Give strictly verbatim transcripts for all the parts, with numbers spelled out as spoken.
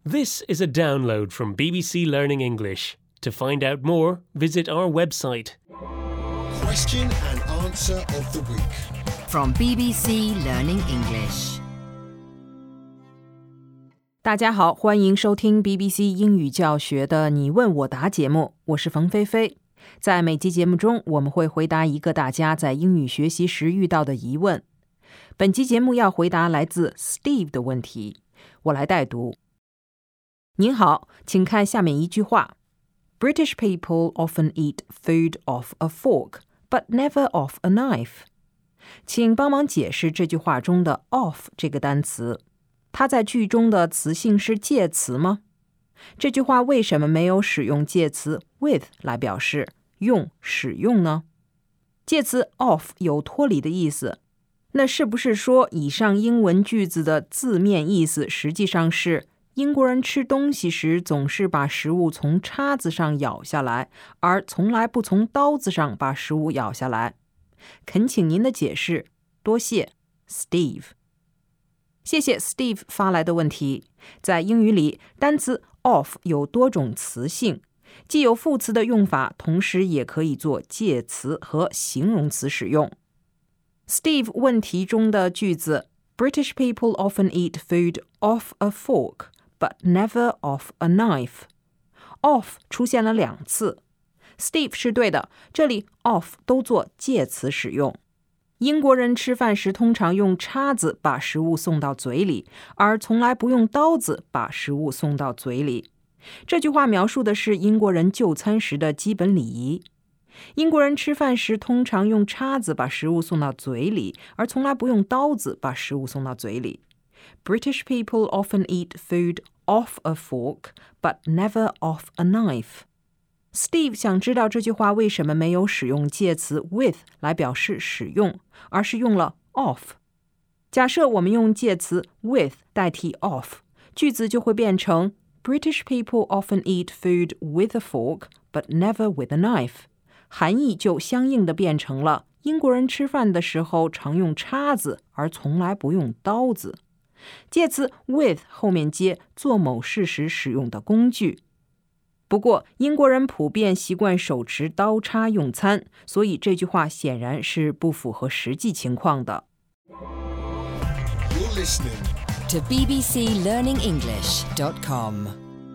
This is a download from B B C Learning English. To find out more, visit our website. Question and answer of the week. From B B C Learning English. 大家好，欢迎收听 B B C 英语教学的你问我答节目，我是冯菲菲。在每期节目中，我们会回答一个大家在英语学习时遇到的疑问。本期节目要回答来自 Steve 的问题，我来代读。您好，请看下面一句话。British people often eat food off a fork, but never off a knife. 请帮忙解释这句话中的 off 这个单词。它在句中的词性是介词吗？这句话为什么没有使用介词 with 来表示用、使用呢？介词 off 有脱离的意思，那是不是说以上英文句子的字面意思实际上是英国人吃东西时总是把食物从叉子上咬下来，而从来不从刀子上把食物咬下来？恳请您的解释，多谢 Steve。 谢谢 Steve 发来的问题。在英语里，单词 off 有多种词性，既有副词的用法，同时也可以做介词和形容词使用。 Steve 问题中的句子 British people often eat food off a fork but never off a knife. Off 出现了两次。 Steve 是对的，这里 off 都做介词使用。英国人吃饭时通常用叉子把食物送到嘴里，而从来不用刀子把食物送到嘴里。这句话描述的是英国人就餐时的基本礼仪。英国人吃饭时通常用叉子把食物送到嘴里，而从来不用刀子把食物送到嘴里。British people often eat food off a fork, but never off a knife. Steve 想知道这句话为什么没有使用介词 with 来表示使用，而是用了 off。 假设我们用介词 with 代替 off， 句子就会变成 British people often eat food with a fork, but never with a knife。 含义就相应的变成了英国人吃饭的时候常用叉子，而从来不用刀子。介词 with 后面接做某事时使用的工具。不过英国人普遍习惯手持刀叉用餐，所以这句话显然是不符合实际情况的。 You're listening To b b c learning english dot com.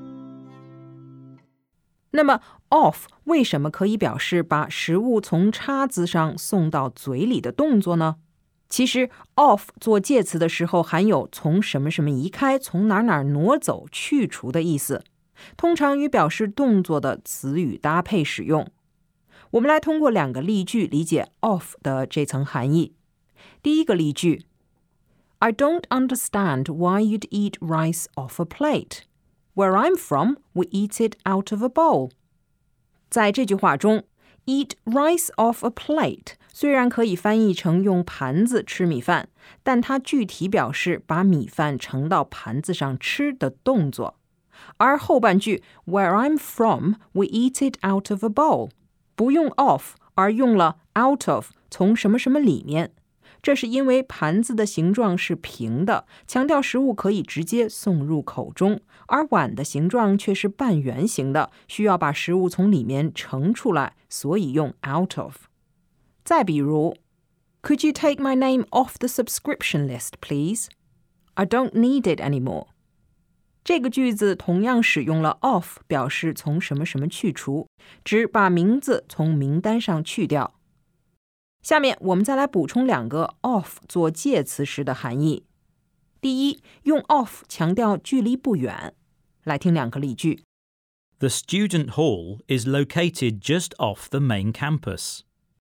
那么 off 为什么可以表示把食物从叉子上送到嘴里的动作呢？其实 off 做介词的时候含有从什么什么移开，从哪哪挪走，去除的意思，通常与表示动作的词语搭配使用。我们来通过两个例句理解 off 的这层含义。第一个例句 I don't understand why you'd eat rice off a plate. Where I'm from, we eat it out of a bowl. 在这句话中Eat rice off a plate 虽然可以翻译成用盘子吃米饭，但它具体表示把米饭盛到盘子上吃的动作。而后半句 Where I'm from, we eat it out of a bowl 不用 off 而用了 out of 从什么什么里面，这是因为盘子的形状是平的，强调食物可以直接送入口中，而碗的形状却是半圆形的，需要把食物从里面盛出来，所以用 out of。 再比如 Could you take my name off the subscription list, please? I don't need it anymore. 这个句子同样使用了 off 表示从什么什么去除，指把名字从名单上去掉。下面我们再来补充两个 off 做介词时的含义。第一，用 off 强调距离不远。来听两个例句。 The student hall is located just off the main campus.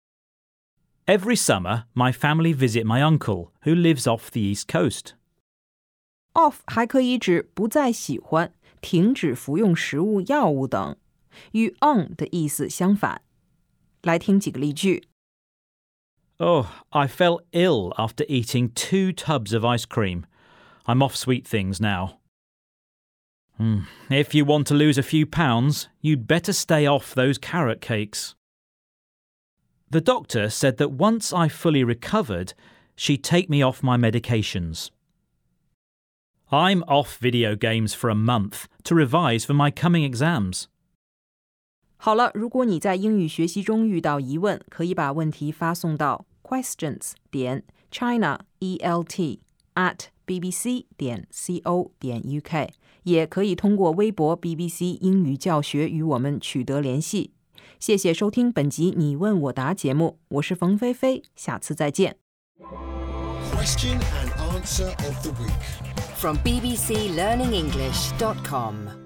Every summer, my family visit my uncle, who lives off the east coast. off 还可以指不再喜欢、停止服用食物、药物等，与 on 的意思相反。来听几个例句。 Oh, I fell ill after eating two tubs of ice cream. I'm off sweet things now. Mm. If you want to lose a few pounds, you'd better stay off those carrot cakes. The doctor said that once I fully recovered, she'd take me off my medications. I'm off video games for a month to revise for my coming exams. 好了，如果你在英语学习中遇到疑问，可以把问题发送到 questions 点 china e l t at b b c 点 co 点 u k， 也可以通过微博 B B C 英语教学与我们取得联系。谢谢收听本集你问我答节目，我是冯菲菲，下次再见。 Question and answer of the week. From b b c learning english dot com